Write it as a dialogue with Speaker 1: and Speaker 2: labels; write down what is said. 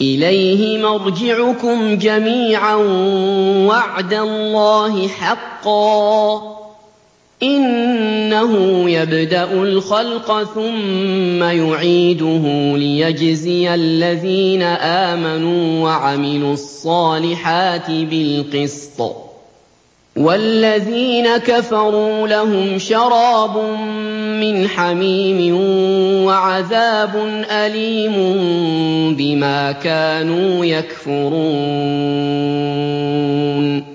Speaker 1: إِلَيْهِ مَرْجِعُكُمْ جَمِيعًا وَعْدَ اللَّهِ حَقًّا ۚ إِنَّهُ يَبْدَأُ الْخَلْقَ ثُمَّ يُعِيدُهُ لِيَجْزِيَ الَّذِينَ آمَنُوا وَعَمِلُوا الصَّالِحَاتِ بِالْقِسْطِ ۚ وَالَّذِينَ كَفَرُوا لَهُمْ شَرَابٌ مِّنْ حَمِيمٍ وَعَذَابٌ أَلِيمٌ بِمَا كَانُوا يَكْفُرُونَ